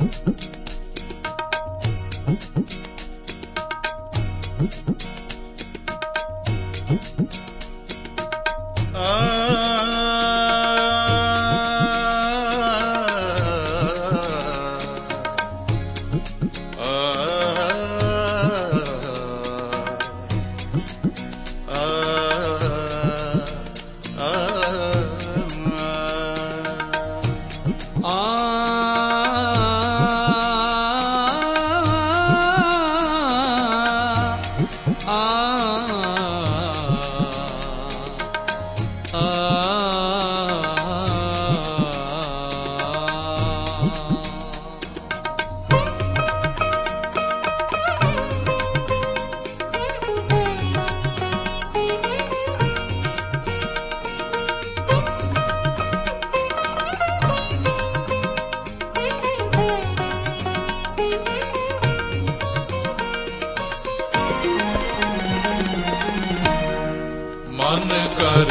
मन कर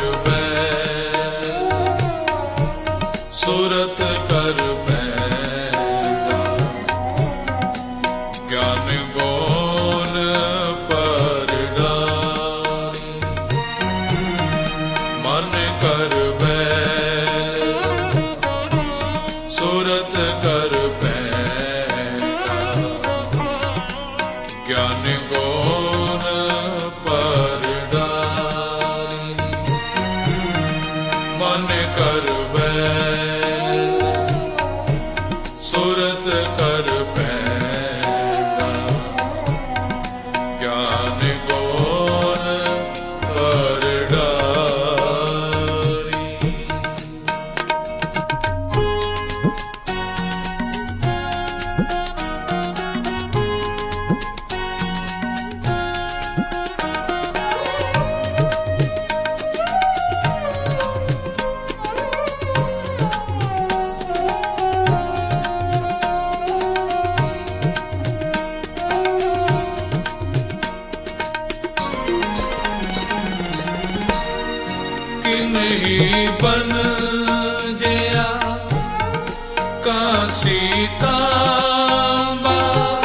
सूरत कर पैदा ज्ञान गोन पर डारी। मन कर सूरत कर पैदा ज्ञान गोन पर डारी। मन कर सूरत कर पैदा ज्ञान गोन पर डारी। नहीं बन जया का सीतांबा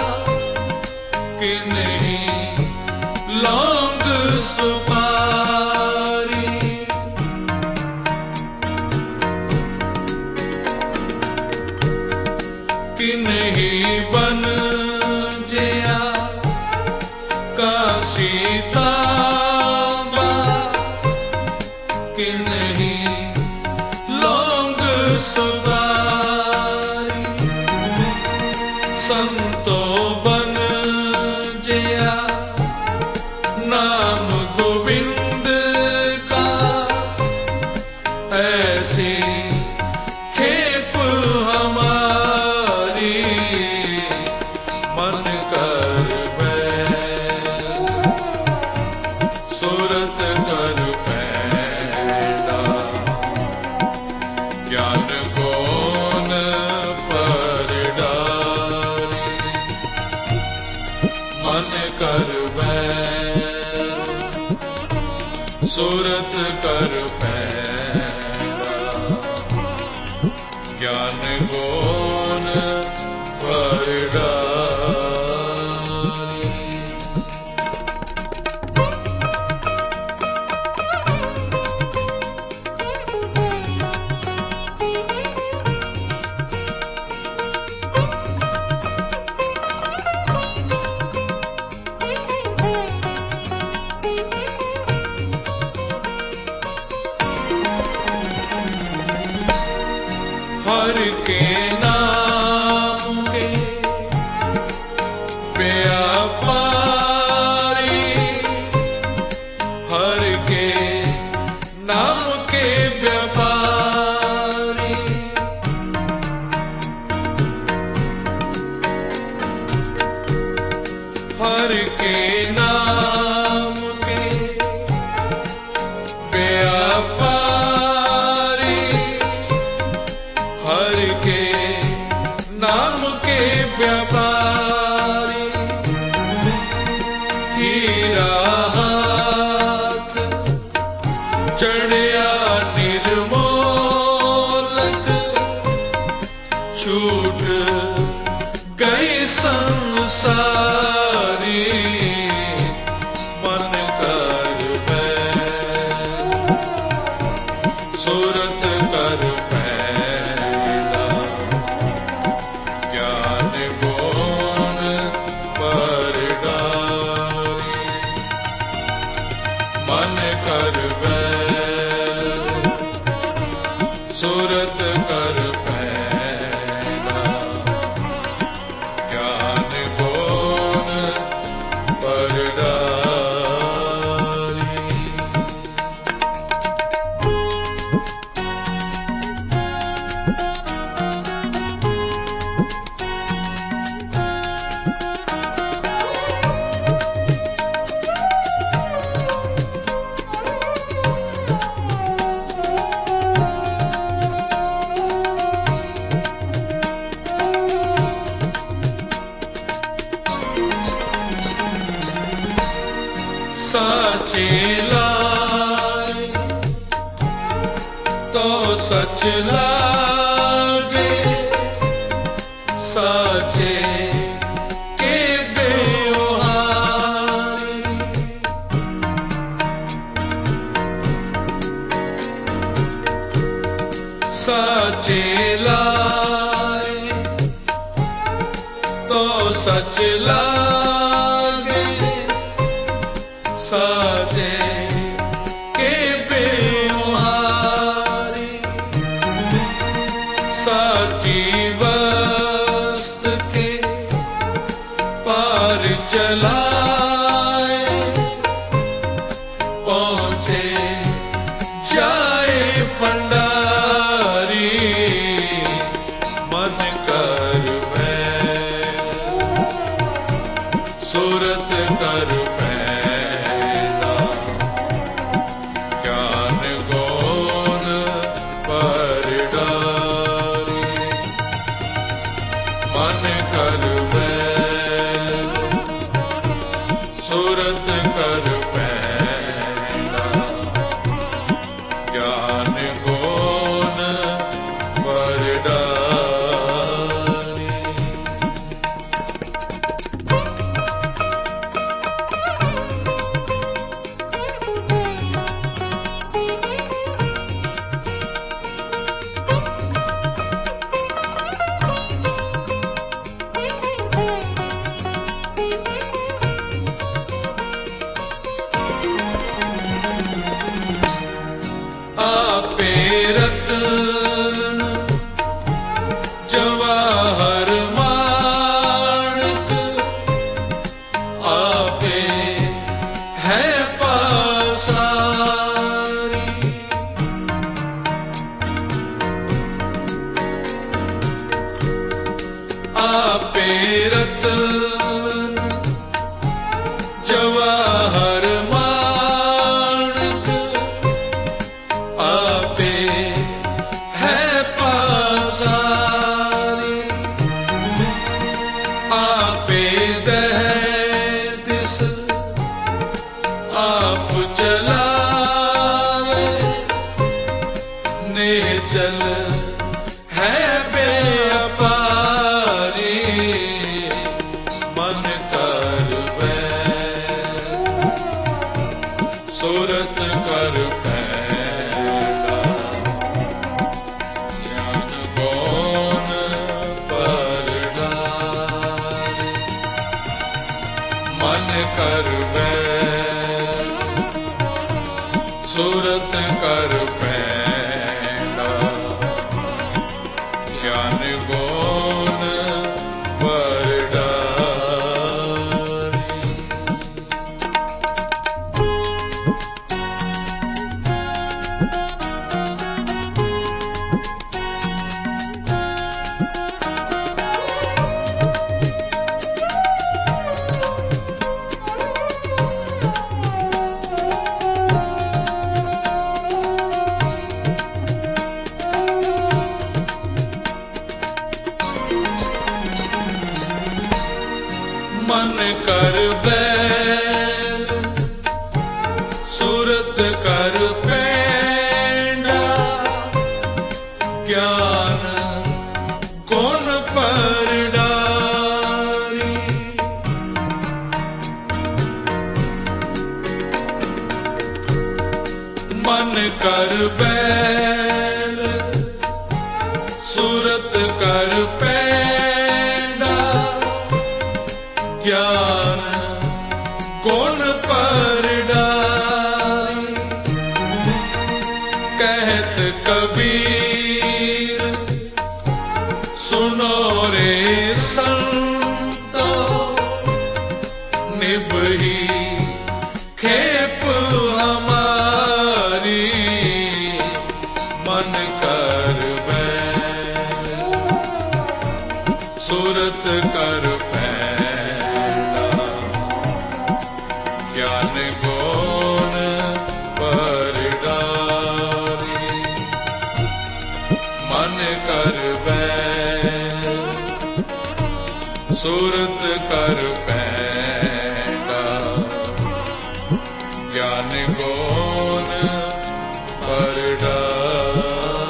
कि नहीं लौंग सुपारी। कि नहीं बन जया का सीतांबा कि नहीं लौंग सुपारी। संतो बन जया नाम गोविंद का ऐसी खेप हमारी। मन कर सूरत कर पैदा ज्ञान गोन पर डारी। मन कर सूरत कर पैदा ज्ञान गोन पर डारी। हर के नाम के व्यापारी। हर के नाम के व्यापारी। हर के नाम के व्यापारी। हर के नाम के व्यापारी। हीरा हाथ चढ़िया निर्मोलक छूट कई संसारी मन कर बैठ सूरत कर पैदा ज्ञान गुण पर डारी मन कर बैठ सूरत कर पैदा ज्ञान गुण पर डारी साचे लाए तो सच लागे साचे के बेवहारी साचे लाए तो सच लागे साचे के बेवहारी साची वस्त के पार चलाए पहुंचे जाए पंडारी मन कर बैठ सूरत कर पैदा ज्ञान गुण पर डारी मन कर बैठ सूरत कर पैदा ज्ञान गुण पर डारी आपे रतन जवाहर माणक आपे है पासारी आपे रतन जवाहर माणक आपे है पासारी आपे दह दिस आप चलावे नेचल है बेअपारी मन कर बैठ सूरत कर पैदा ज्ञान गुण पर डारी मन कर बैठ सूरत कर पैदा ज्ञान गुण पर डारी मन कर बैठ सूरत कर पैंडा ज्ञान गुण पर डारी कर पैंडा ज्ञान गुण पर डारी। कहत कबीर सुनो रे संतो निभही खेप हमारी मन कर बैल सूरत कर पैंडा ज्ञान गुण पर डारी। मन कर बैल सूरत कर पैंडा ज्ञान गुण पर डारी।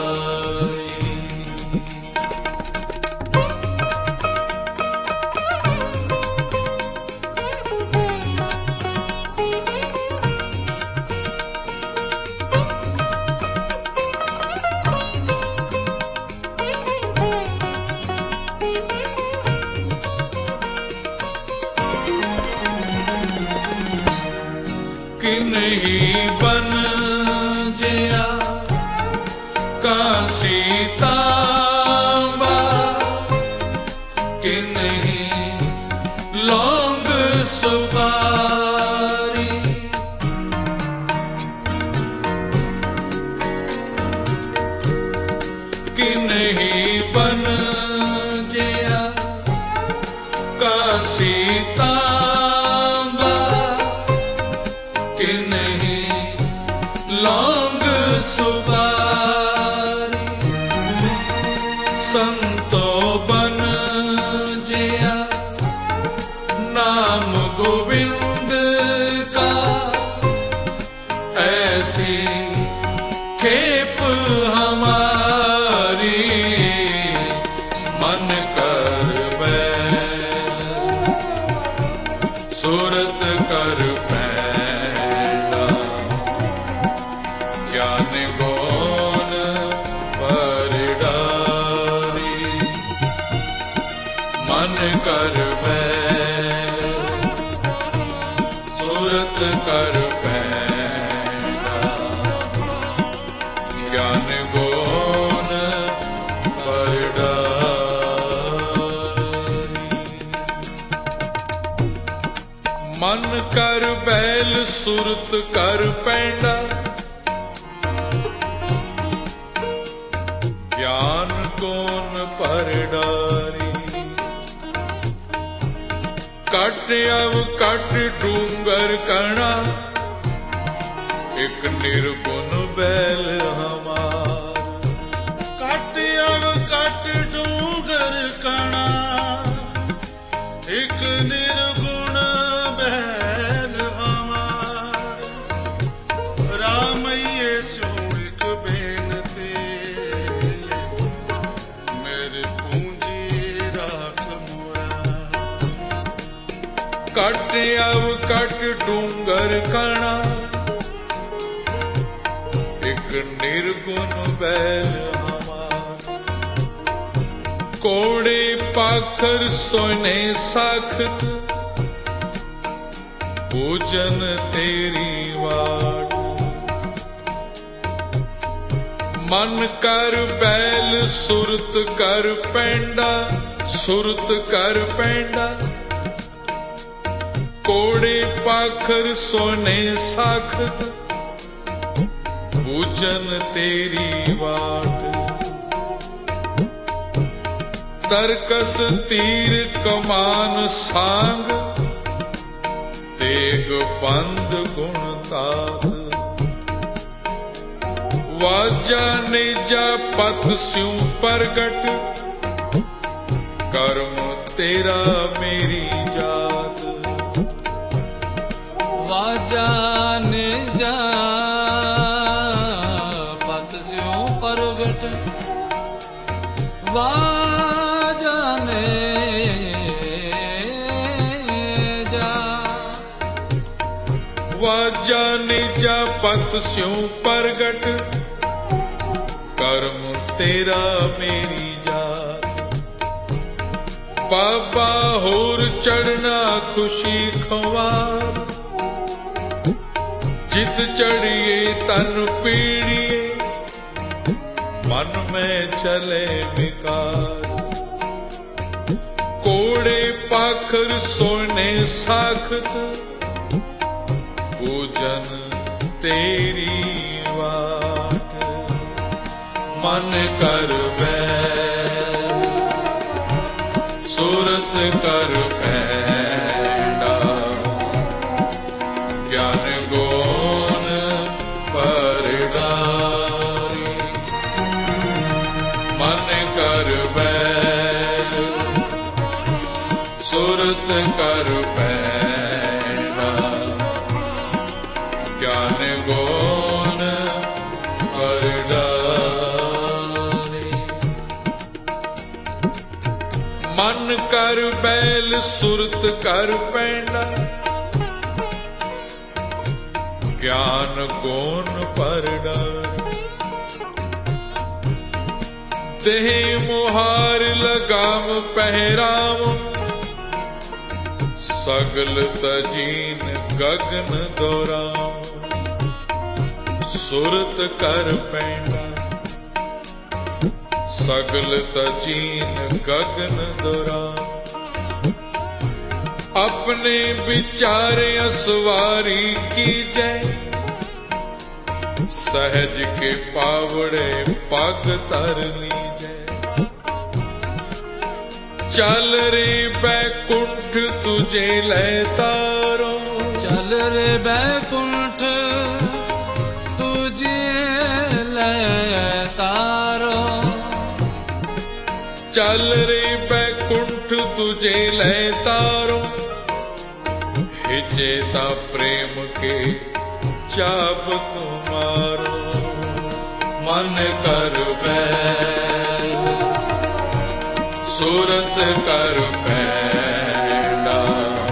किन्हीं बन जया काशी तांबा किन्हीं लौंग सुपारी। किन्हीं बन जया काशी तांबा किन्हीं लौंग सुपारी। संतो बन जया नाम गोविंद का ऐसी खेप हमारी मन कर बैल सूरत कर पैंडा ज्ञान गुण पर डारी। मन कर बैल सूरत कर पैंडा ज्ञान गुण पर डारी। मन कर बैल सूरत कर पैंडा ज्ञान गुण पर डारी। कट अव कट डूंगर कणा एक निर्गुण बैल हमार। कट अव कट डूंगर कणा एक निर्गुण बैल हमार। रामैये स्यों एक बेनती मेरे पूंजी राख मोरा। कट अव कट डूंगर कणा एक निर्गुण बैल हमार। कोड़े पाखर सोने साखत पूजन तेरी वाट। मन कर बैल सुरत कर पैंडा सुरत कर पैंडा। कोड़े पाखर सोने साखत पूजन तेरी वाट। तरकस तीर कमान सांग तेग पंद गुण तात। वाजा निजा पथ स्यों प्रगट कर्म तेरा मेरी जात। वाजा निजा पथ स्यों प्रगट वाजा निजा। वाजा निजा पथ स्यों प्रगट कर्म तेरा मेरी जात। बाबा होर चढ़ना खुशी खवार, जित चढ़िए तन पीड़िए, मन में चले विकार। कोड़े पाखर सोने साखत, पूजन तेरी वाट। मन कर बैल सूरत कर पैंडा, ज्ञान गुण परडारी। मन कर बैल सूरत कर पैंडा, ज्ञान गुण परडारी। मन कर बैल सुरत कर पैंडा, ज्ञान गुण परडारी। देह मुहार लगाम पहराम, सगल तजीन गगन दोराम। सुरत कर पैंडा, सगल तजीन गगन दोराम। अपने विचारे असवारी की जय, सहज के पावड़े पग तर लीजै। चल रे बैकुंठ तुझे ले तारो, चल रे बैकुंठ तुझे ले तारो। चल रे बैकुंठ तुझे ले तारो, हिचेता प्रेम के चाबुक मारो। मन कर बैल सूरत कर पैंडा,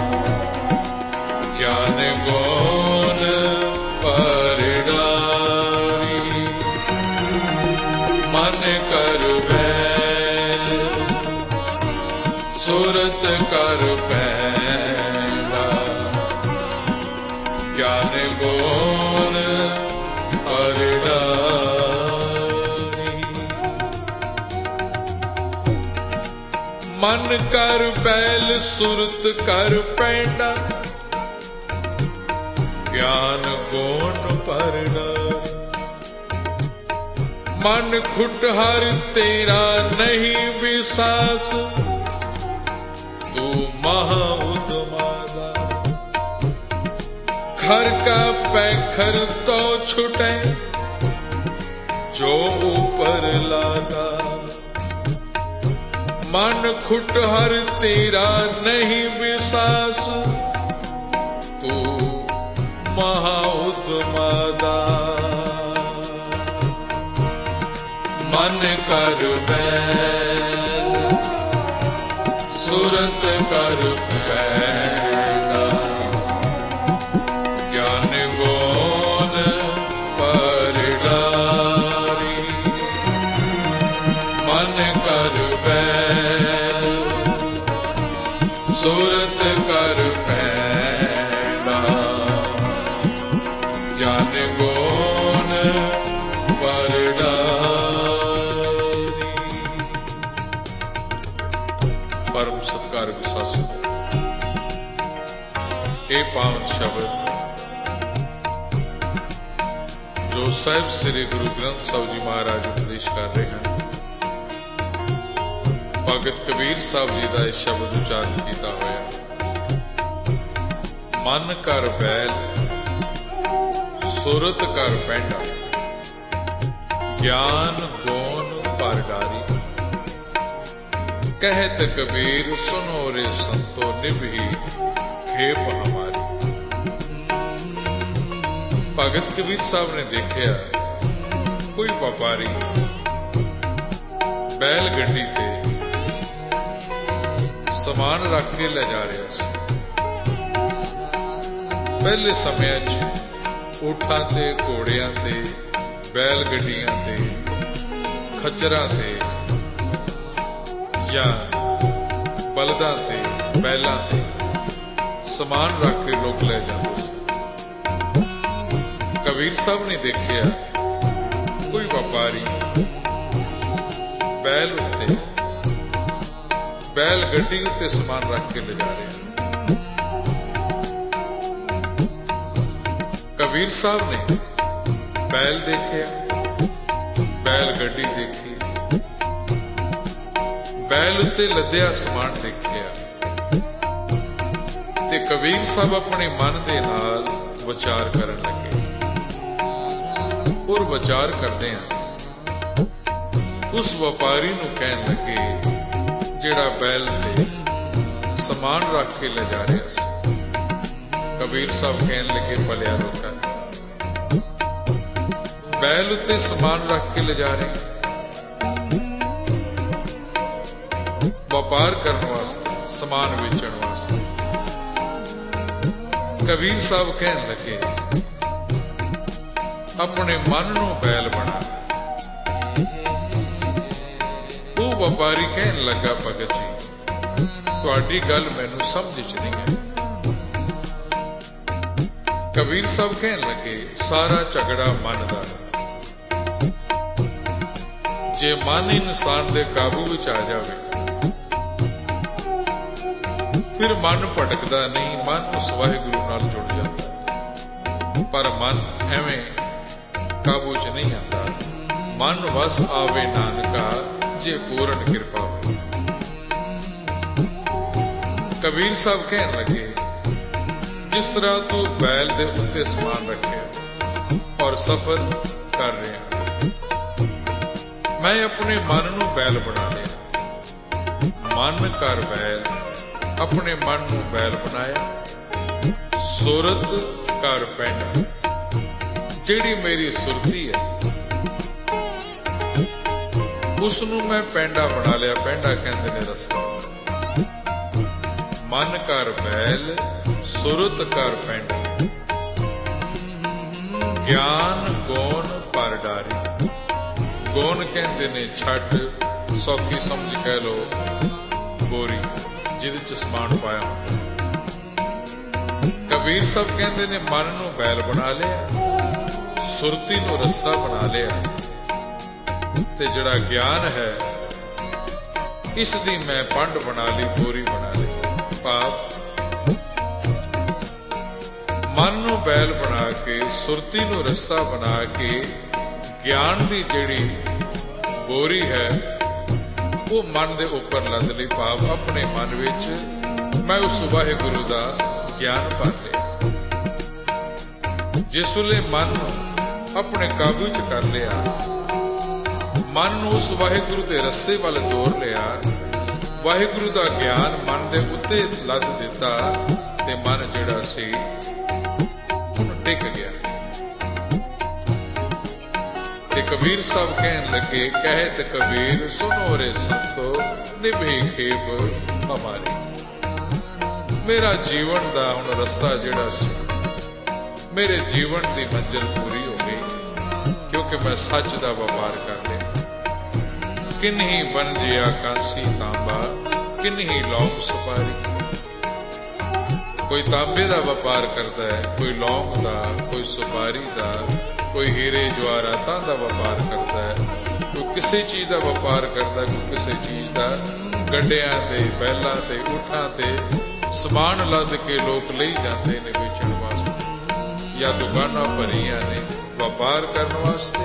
ज्ञान गुण परडारी। मन कर बैल सूरत कर पैंडा, ज्ञान गुण परडारी। मन कर बैल सुरत कर पैंडा, ज्ञान गुण परडारी। मन खुटहर तेरा नहीं विश्वास, तू महा उद्मादा। घर का पैखर तो छुटे जो ऊपर लादा। मन खुटहर तेरा नहीं विश्वास, तू महा उद्मादा। मन कर बैल सूरत कर पैंडा, ज्ञान गुण परडारी। मन कर बैल सूरत कर पैंडा, ज्ञान गुण परडारी। परम सत्कार विश्वासी ये पावन शब्द जो साहिब श्री गुरु ग्रंथ साहिब जी महाराज उपदेश कर रहे हैं, भगत कबीर साहब जी का यह शब्द उच्चारण किया होया। मन कर बैल सुरत कर पैंडा, ज्ञान गुण परडारी। कहत कबीर सुनो रे संतो, निभी खेप हमारी। भगत कबीर साहब ने देखा कोई व्यापारी बैल गड्डी ते समान रख के ले जा रहा सी। पहले समय ऊठां ते घोड़ियां ते बैल गड्डियां ते खच्चरां ते या ਬਲਦਾਂ ਤੇ ਬੈਲਾਂ ਤੇ ਸਮਾਨ ਰੱਖ ਕੇ ਲੋਕ ਲੈ ਜਾਂਦੇ ਸੀ। ਕਬੀਰ ਸਾਹਿਬ ਨੇ ਦੇਖਿਆ ਕੋਈ ਵਪਾਰੀ ਬੈਲ ਉੱਤੇ ਬੈਲ ਗੱਡੀ ਉੱਤੇ ਸਮਾਨ ਰੱਖ ਕੇ ਲਿਜਾ ਰਿਹਾ। ਕਬੀਰ ਸਾਹਿਬ ਨੇ ਬੈਲ ਦੇਖਿਆ, ਬੈਲ ਗੱਡੀ ਦੇਖੀ, ਬੈਲ ਉੱਤੇ ਲੱਦਿਆ ਸਮਾਨ ਦੇਖਿਆ ਤੇ ਕਬੀਰ ਸਾਹਿਬ ਆਪਣੇ ਮਨ ਦੇ ਨਾਲ ਵਿਚਾਰ ਕਰਨ ਲੱਗੇ। ਔਰ ਵਿਚਾਰ ਕਰਦੇ ਆ ਉਸ ਵਪਾਰੀ ਨੂੰ ਕਹਿਣ ਲੱਗੇ ਜਿਹੜਾ ਬੈਲ ਤੇ ਸਮਾਨ ਰੱਖ ਕੇ ਲਿਜਾ ਰਿਹਾ ਸੀ। ਕਬੀਰ ਸਾਹਿਬ ਕਹਿਣ ਲੱਗੇ ਭਲਿਆ ਲੋਕਾਂ, ਬੈਲ ਉੱਤੇ ਸਮਾਨ ਰੱਖ ਕੇ ਲਿਜਾ ਰਹੇ ਵਪਾਰ ਕਰਨ ਵਾਸਤੇ, ਸਮਾਨ ਵੇਚਣ ਵਾਸਤੇ। ਕਬੀਰ ਸਾਹਿਬ ਕਹਿਣ ਲੱਗੇ ਆਪਣੇ ਮਨ ਨੂੰ ਬੈਲ ਬਣਾ। ਉਹ ਵਪਾਰੀ ਕਹਿਣ ਲੱਗਾ ਭਗਤ ਜੀ ਤੁਹਾਡੀ ਗੱਲ ਮੈਨੂੰ ਸਮਝ ਚ ਨਹੀਂ ਹੈ। ਕਬੀਰ ਸਾਹਿਬ ਕਹਿਣ ਲੱਗੇ ਸਾਰਾ ਝਗੜਾ ਮਨ ਦਾ। ਜੇ ਮਨ ਇਨਸਾਨ ਦੇ ਕਾਬੂ ਵਿੱਚ ਆ ਜਾਵੇ ਫਿਰ ਮਨ ਭਟਕਦਾ ਨਹੀਂ, ਮਨ ਉਸ ਵਾਹਿਗੁਰੂ ਨਾਲ ਜੁੜ ਜਾਂਦਾ। ਪਰ ਮਨ ਐਵੇਂ ਕਾਬੂ ਚ ਨਹੀਂ ਆਉਂਦਾ। ਮਨ ਵਸ ਆਵੇ ਨਾਨਕਾ ਜੇ ਪੂਰਨ ਕਿਰਪਾ ਹੋਵੇ। ਕਬੀਰ ਸਾਹਿਬ ਕਹਿਣ ਲੱਗੇ ਜਿਸ ਤਰ੍ਹਾਂ ਤੂੰ ਬੈਲ ਦੇ ਉੱਤੇ ਸਮਾਨ ਰੱਖਿਆ ਔਰ ਸਫ਼ਰ ਕਰ ਰਿਹਾ, ਮੈਂ ਆਪਣੇ ਮਨ ਨੂੰ ਬੈਲ ਬਣਾ ਲਿਆ। ਮਨ ਕਰ ਬੈਲ, ਆਪਣੇ ਮਨ ਨੂੰ ਬੈਲ ਬਣਾਇਆ। ਸੁਰਤ ਕਰ ਪੈਂਡਾ, ਜਿਹੜੀ ਮੇਰੀ ਸੁਰਤੀ ਹੈ ਉਸ ਨੂੰ ਮੈਂ ਪੈਂਡਾ ਬਣਾ ਲਿਆ। ਪੈਂਡਾ ਕਹਿੰਦੇ ਨੇ ਰਸਤਾ। ਮਨ ਕਰ ਬੈਲ, ਸੁਰਤ ਕਰ ਪੈਂਡਾ, ਗਿਆਨ ਗੋਨ ਪਰ ਡਾਰੀ। ਗੋਨ ਕਹਿੰਦੇ ਨੇ ਛੱਟ, ਸੌਖੀ ਸਮਝ ਕਹਿ ਲੋ ਬੋਰੀ ਜਿਹਦੇ ਚ ਸਮਾਨ ਪਾਇਆ ਹੁੰਦਾ। ਕਬੀਰ ਸਾਹਿਬ ਕਹਿੰਦੇ ਨੇ ਮਨ ਨੂੰ ਬੈਲ ਬਣਾ ਲਿਆ, ਸੁਰਤੀ ਨੂੰ ਰਸਤਾ ਬਣਾ ਲਿਆ ਤੇ ਜਿਹੜਾ ਗਿਆਨ ਹੈ ਇਸ ਦੀ ਮੈਂ ਪੰਡ ਬਣਾ ਲਈ, ਬੋਰੀ ਬਣਾ ਲਈ। ਭਾਵ ਮਨ ਨੂੰ ਬੈਲ ਬਣਾ ਕੇ, ਸੁਰਤੀ ਨੂੰ ਰਸਤਾ ਬਣਾ ਕੇ ਗਿਆਨ ਦੀ ਜਿਹੜੀ ਬੋਰੀ ਹੈ ਉਹ ਮਨ ਦੇ ਉੱਪਰ ਲੱਦ ਲਈ। ਭਾਵ ਆਪਣੇ ਮਨ ਵਿੱਚ ਮੈਂ ਉਸ ਵਾਹਿਗੁਰੂ ਦਾ ਗਿਆਨ ਭਰ ਲਿਆ। ਜਿਸ ਵੇਲੇ ਮਨ ਨੂੰ ਆਪਣੇ ਕਾਬੂ ਚ ਕਰ ਲਿਆ, ਮਨ ਨੂੰ ਉਸ ਵਾਹਿਗੁਰੂ ਦੇ ਰਸਤੇ ਵੱਲ ਤੋਰ ਲਿਆ, ਵਾਹਿਗੁਰੂ ਦਾ ਗਿਆਨ ਮਨ ਦੇ ਉੱਤੇ ਲੱਦ ਦਿੱਤਾ ਤੇ ਮਨ ਜਿਹੜਾ ਸੀ ਹੁਣ ਟਿਕ ਗਿਆ। ਤੇ ਕਬੀਰ ਸਾਹਿਬ ਕਹਿਣ ਲੱਗੇ ਕਹਿਤ ਕਬੀਰ ਸੁਨੋ ਰੇ ਸੰਤੋ ਨਿਭੇ ਖੇਪ ਹਮਾਰੀ। ਮੇਰਾ ਜੀਵਨ ਦਾ ਹੁਣ ਰਸਤਾ ਜਿਹੜਾ ਸੀ, ਮੇਰੇ ਜੀਵਨ ਦੀ ਮੰਜ਼ਿਲ ਪੂਰੀ ਹੋ ਗਈ ਕਿਉਂਕਿ ਮੈਂ ਸੱਚ ਦਾ ਵਪਾਰ ਕਰ ਲਿਆ। ਕਿੰਨੀ ਬਣ ਜਿਆ ਕਾਂਸੀ ਤਾਂਬਾ, ਕਿੰਨੀ ਲੌਂਗ ਸੁਪਾਰੀ। ਕੋਈ ਤਾਂਬੇ ਦਾ ਵਪਾਰ ਕਰਦਾ ਹੈ, ਕੋਈ ਲੌਂਗ ਦਾ, ਕੋਈ ਸੁਪਾਰੀ ਦਾ, ਕੋਈ ਹੀਰੇ ਜਵਾਹਰਾਤਾਂ ਦਾ ਵਪਾਰ ਕਰਦਾ ਹੈ, ਕੋਈ ਕਿਸੇ ਚੀਜ਼ ਦਾ ਵਪਾਰ ਕਰਦਾ, ਕੋਈ ਕਿਸੇ ਚੀਜ਼ ਦਾ। ਗੱਡਿਆਂ ਤੇ ਬੈਲਾਂ ਤੇ ਊਠਾਂ ਤੇ ਸਮਾਨ ਲੱਦ ਕੇ ਲੋਕ ਲਈ ਜਾਂਦੇ ਨੇ ਵੇਚਣ ਵਾਸਤੇ ਜਾਂ ਦੁਕਾਨਾਂ ਭਰੀਆਂ ਨੇ ਵਪਾਰ ਕਰਨ ਵਾਸਤੇ।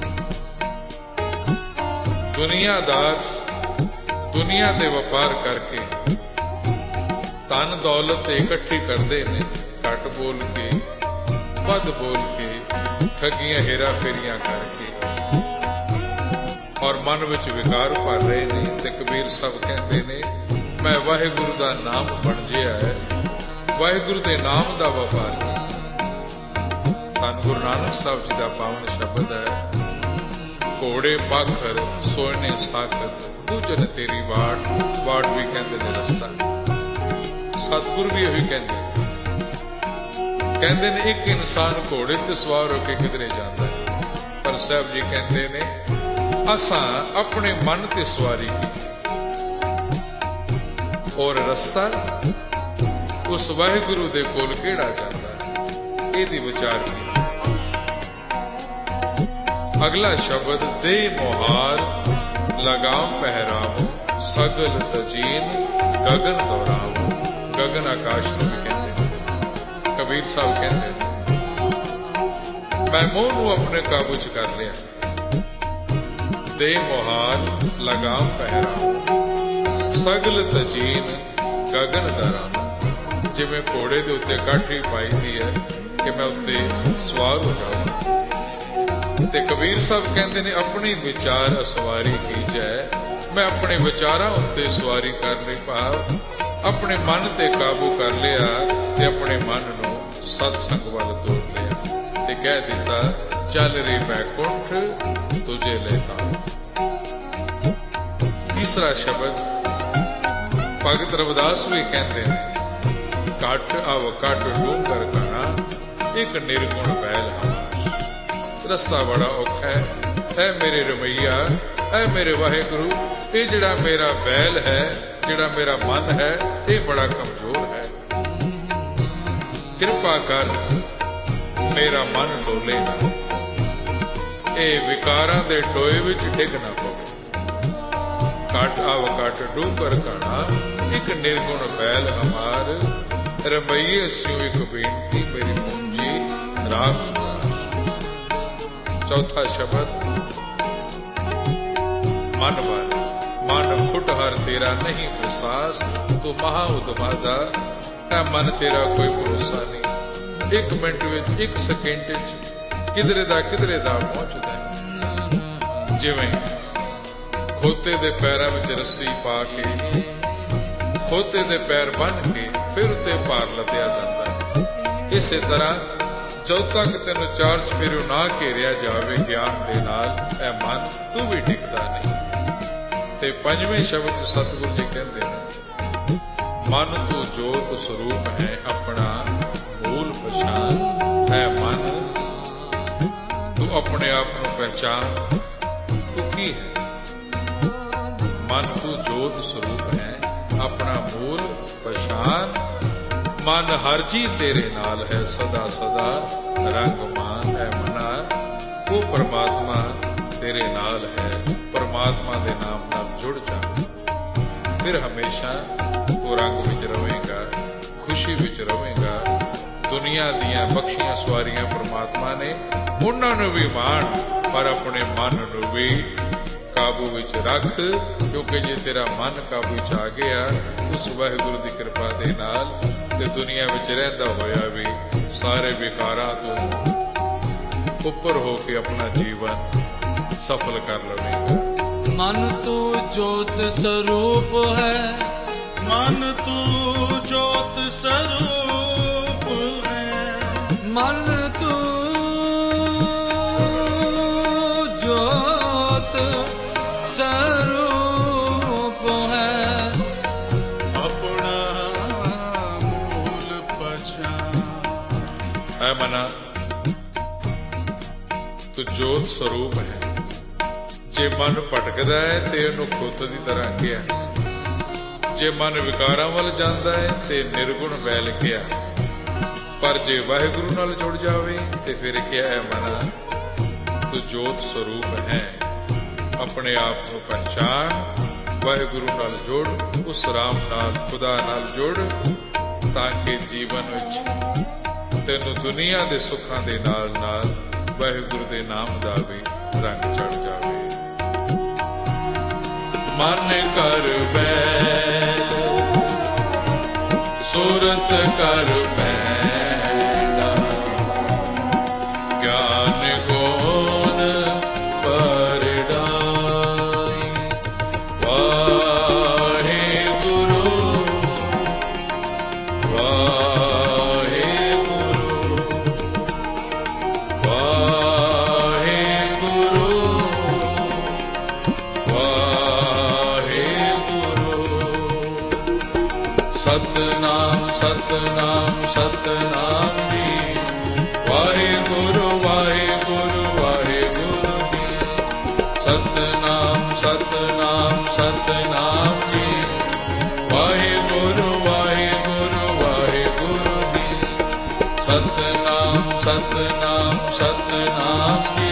ਦੁਨੀਆਦਾਰ ਦੁਨੀਆ ਦੇ ਵਪਾਰ ਕਰਕੇ ਧਨ ਦੌਲਤ ਇਕੱਠੀ ਕਰਦੇ ਨੇ, ਘੱਟ ਬੋਲ ਕੇ, ਵੱਧ ਬੋਲ ਕੇ, ਠੱਗੀਆਂ ਹੇਰਾ ਫੇਰੀਆਂ ਕਰਕੇ ਔਰ ਮਨ ਵਿੱਚ ਵਿਕਾਰ ਭਰ ਰਹੇ ਨੇ। ਤੇ ਕਬੀਰ ਸਾਹਿਬ ਕਹਿੰਦੇ ਨੇ ਮੈਂ ਵਾਹਿਗੁਰੂ ਦਾ ਨਾਮ ਬਣ ਜਿਆ ਹੈ, ਵਾਹਿਗੁਰੂ ਦੇ ਨਾਮ ਦਾ ਵਪਾਰ ਕੀਤਾ। ਧੰਨ ਗੁਰੂ ਨਾਨਕ ਸਾਹਿਬ ਜੀ ਦਾ ਪਾਵਨ ਸ਼ਬਦ ਹੈ, ਘੋੜੇ ਪਾਖਰ ਸੋਹਣੇ ਸਾਖਤ ਦੂਜਨ ਤੇਰੀ ਵਾਟ। ਵਾਟ ਵੀ ਕਹਿੰਦੇ ਨੇ ਰਸਤਾ। ਸਤਿਗੁਰੂ ਵੀ ਇਹੀ ਕਹਿੰਦੇ ਨੇ ਇੱਕ ਇਨਸਾਨ ਘੋੜੇ ਤੇ ਸਵਾਰ ਹੋ ਕੇ ਕਿਧਰੇ ਜਾਂਦਾ ਹੈ, ਪਰ ਸਾਹਿਬ ਜੀ ਕਹਿੰਦੇ ਨੇ ਅਸਾਂ ਆਪਣੇ ਮਨ ਤੇ ਸਵਾਰੀ ਕੀਤੀ। ਔਰ ਰਸਤਾ ਉਸ ਵਾਹਿਗੁਰੂ ਦੇ ਕੋਲ ਕਿਹੜਾ ਜਾਂਦਾ ਹੈ, ਇਹਦੀ ਵਿਚਾਰ ਕੀਤੀ। ਅਗਲਾ ਸ਼ਬਦ ਦੇ ਮੁਹਾਰ ਲਗਾਮ ਪਹਿਰਾਵੋ ਸਗਲ ਤਜੀਨ ਗਗਨ ਦੌਰਾਵੋ। ਗਗਨ ਆਕਾਸ਼ ਨੂੰ ਵੀ ਕਹਿੰਦੇ। ਕਬੀਰ ਸਾਹਿਬ ਕਹਿੰਦੇ ਮੈਂ ਮੋਹ ਨੂੰ ਆਪਣੇ ਕਾਬੂ ਚ ਕਰ ਲਿਆ। ਦੇ ਮੁਹਾਰ ਲਗਾਮ ਪਹਿਰਾਵੋ ਸਗਲ ਤਜੀਨ ਗਗਨ ਦੌਰਾਵੋ। ਜਿਵੇਂ ਘੋੜੇ ਦੇ ਉੱਤੇ ਕਾਠੀ ਪਾਈਦੀ ਹੈ ਕਿ ਮੈਂ ਉੱਤੇ ਸਵਾਰ ਹੋ ਜਾਵਾਂ। ਤੇ ਕਬੀਰ ਸਾਹਿਬ ਕਹਿੰਦੇ ਨੇ ਆਪਣੀ ਵਿਚਾਰ ਅਸਵਾਰੀ ਕੀਜੈ। ਮੈਂ ਆਪਣੇ ਵਿਚਾਰਾਂ ਉੱਤੇ ਸਵਾਰੀ ਕਰ ਲਈ, ਭਾਵ ਆਪਣੇ ਮਨ ਤੇ ਕਾਬੂ ਕਰ ਲਿਆ ਤੇ ਆਪਣੇ ਮਨ ਨੂੰ ਸਤਸੰਗ ਵੱਲ ਤੋਰ ਲਿਆ ਤੇ ਕਹਿ ਦਿੱਤਾ ਚੱਲ ਰੇ ਬੈਕੁੰਠ ਤੁਝੇ ਲੈਤਾ। ਤੀਸਰਾ ਸ਼ਬਦ ਭਗਤ ਰਵਿਦਾਸ ਵੀ ਕਹਿੰਦੇ ਨੇ ਘਟ ਆਵ ਘਟ ਡੂੰਘਰ ਕਾਣਾ ਇੱਕ ਨਿਰਗੁਣ ਬੈਲ ਹਮਾਰ। ਰਸਤਾ ਬੜਾ ਔਖਾ ਹੈ, ਐ ਮੇਰੇ ਰਮਈਆ, ਐ ਮੇਰੇ ਵਾਹਿਗੁਰੂ, ਇਹ ਜਿਹੜਾ ਮੇਰਾ ਬੈਲ ਹੈ, ਜਿਹੜਾ ਮੇਰਾ ਮਨ ਹੈ, ਇਹ ਬੜਾ ਕਮਜ਼ੋਰ ਹੈ। ਕਿਰਪਾ ਕਰ ਮੇਰਾ ਮਨ ਡੋਲੇ ਨਾ, ਇਹ ਵਿਕਾਰਾਂ ਦੇ ਟੋਏ ਵਿੱਚ ਡਿੱਗ ਨਾ ਪਵੇ। ਘਟ ਆਵ ਘਟ ਡੂੰਘਰ ਕਾਣਾ ਇੱਕ ਨਿਰਗੁਣ ਬੈਲ ਹਮਾਰ। ਰਮਈਏ ਸਿਉ ਇੱਕ ਬੇਨਤੀ ਮੇਰੀ ਪੂੰਜੀ ਰਾਖ। ਚੌਥਾ ਸ਼ਬਦ ਮਨ ਵਾਰ ਮਨ ਖੁੱਟ ਹਰ ਤੇਰਾ ਨਹੀਂ ਵਿਸਾਸ। ਤੂੰ ਮਹਾ ਉਦਮਾਦਾ ਹੈ, ਮਨ ਤੇਰਾ ਕੋਈ ਭਰੋਸਾ ਨਹੀਂ। 1 ਮਿੰਟ ਵਿੱਚ 1 ਸਕਿੰਟ ਵਿੱਚ ਕਿਧਰੇ ਦਾ ਪਹੁੰਚਦਾ ਹੈ। ਜਿਵੇਂ ਖੋਤੇ ਦੇ ਪੈਰਾਂ ਵਿੱਚ ਰੱਸੀ ਪਾ ਕੇ ਖੋਤੇ ਦੇ ਪੈਰ ਬੰਨ੍ਹ ਕੇ ਫਿਰ ਉੱਤੇ ਭਾਰ ਲੱਦਿਆ ਜਾਂਦਾ ਹੈ। ਇਸੇ ਤਰ੍ਹਾਂ ਜਦੋਂ ਤੱਕ ਤੈਨੂੰ ਚਾਰ ਚੁਫੇਰਿਓਂ ਨਾ ਘੇਰਿਆ ਜਾਵੇ ਗਿਆਨ ਦੇ ਨਾਲ, ਇਹ ਮਨ ਤੂੰ ਵੀ ਟਿਕਦਾ ਨਹੀਂ। ਤੇ ਪੰਜਵੇਂ ਸ਼ਬਦ ਸਤਿਗੁਰੂ ਜੀ ਕਹਿੰਦੇ ਨੇ ਮਨ ਤੂੰ ਜੋਤ ਸਰੂਪ ਹੈ ਆਪਣਾ ਮੂਲ ਪਛਾਣ। ਹੈ ਮਨ ਤੂੰ ਆਪਣੇ ਆਪ ਨੂੰ ਪਹਿਚਾਨ, ਤੂੰ ਕੀ ਹੈ। ਮਨ ਤੂੰ ਜੋਤ ਸਰੂਪ ਹੈ ਆਪਣਾ ਮੂਲ ਪਛਾਣ। ਮਨ ਹਰ ਜੀ ਤੇਰੇ ਨਾਲ ਹੈ ਸਦਾ ਸਦਾ ਰੰਗ ਮਾਨ। ਹੈ ਮਨਾ ਉਹ ਪਰਮਾਤਮਾ ਤੇਰੇ ਨਾਲ ਹੈ, ਪਰਮਾਤਮਾ ਦੇ ਨਾਮ ਨਾਲ ਜੁੜ ਜਾ, ਫਿਰ ਹਮੇਸ਼ਾ ਤੂੰ ਰੰਗ ਵਿੱਚ ਰਵੇਂਗਾ, ਖੁਸ਼ੀ ਵਿੱਚ ਰਵੇਂਗਾ। ਦੁਨੀਆ ਦੀਆਂ ਬਖਸ਼ੀਆਂ ਸਵਾਰੀਆਂ ਪਰਮਾਤਮਾ ਨੇ, ਉਹਨਾਂ ਨੂੰ ਵੀ ਮਾਣ, ਪਰ ਆਪਣੇ ਮਨ ਨੂੰ ਵੀ ਕਾਬੂ ਵਿੱਚ ਰੱਖ, ਕਿਉਂਕਿ ਜੇ ਤੇਰਾ ਮਨ ਕਾਬੂ ਚ ਆ ਗਿਆ ਉਸ ਵਾਹਿਗੁਰੂ ਦੀ ਕਿਰਪਾ ਦੇ ਨਾਲ ਤੇ ਦੁਨੀਆ ਵਿੱਚ ਰਹਿੰਦਾ ਹੋਇਆ ਵੀ ਸਾਰੇ ਵਿਕਾਰਾਂ ਤੋਂ ਉੱਪਰ ਹੋ ਕੇ ਆਪਣਾ ਜੀਵਨ ਸਫਲ ਕਰ ਲਵੇਗਾ। ਮਨ ਤੂੰ ਜੋਤ ਸਰੂਪ ਹੈ, ਮਨ ਤੂੰ ਜੋਤ ਸਰੂਪ ਹੈ। ਮਨ ਤੂੰ ਜੋਤ ਸਰੂਪ ਹੈ ਆਪਣਾ ਮੂਲ ਪਛਾਣ। ਹੈ ਮਨਾ ਤੂੰ ਜੋਤ ਸਰੂਪ ਹੈ। ਜੇ ਮਨ ਭਟਕਦਾ ਹੈ ਤੇ ਉਹਨੂੰ ਖੁੱਤ ਦੀ ਤਰ੍ਹਾਂ ਕਿਹਾ, ਜੇ ਮਨ ਵਿਕਾਰਾਂ ਵੱਲ ਜਾਂਦਾ ਹੈ ਤੇ ਨਿਰਗੁਣ ਬੈਲ ਕਿਹਾ, ਪਰ ਜੇ ਵਾਹਿਗੁਰੂ ਨਾਲ ਜੁੜ ਜਾਵੇ ਤੇ ਫਿਰ ਕਿਹਾ ਹੈ ਮਨਾ ਤੂੰ ਜੋਤ ਸਰੂਪ ਹੈ। ਆਪਣੇ ਆਪ ਨੂੰ ਪਹਿਚਾਨ, ਵਾਹਿਗੁਰੂ ਨਾਲ ਜੁੜ, ਉਸ ਰਾਮ ਨਾਲ ਖੁਦਾ ਨਾਲ ਜੁੜ, ਤਾਂ ਕਿ ਜੀਵਨ ਵਿੱਚ ਤੈਨੂੰ ਦੁਨੀਆ ਦੇ ਸੁੱਖਾਂ ਦੇ ਨਾਲ ਨਾਲ ਵਾਹਿਗੁਰੂ ਦੇ ਨਾਮ ਦਾ ਵੀ ਰੰਗ ਚੜ ਜਾਵੇ। ਮਨ ਕਰ ਬੈਲ ਸੂਰਤ ਕਰ ਬੈਲਾ, ਗਿਆਨ ਗੁਣ ਪਰਡਾਈ। ਵਾਹਿਗੁਰੂ ਵਾਹਿਗੁਰੂ ਸਤਨਾਮ ਸਤਨਾਮ ਸਤਨਾਮ ਜੀ। ਵਾਹਿਗੁਰੂ ਵਾਹਿਗੁਰੂ ਵਾਹਿਗੁਰੂ ਜੀ। ਸਤਨਾਮ ਸਤਨਾਮ ਸਤਨਾਮ ਜੀ। ਵਾਹਿਗੁਰੂ सतनाम सतनाम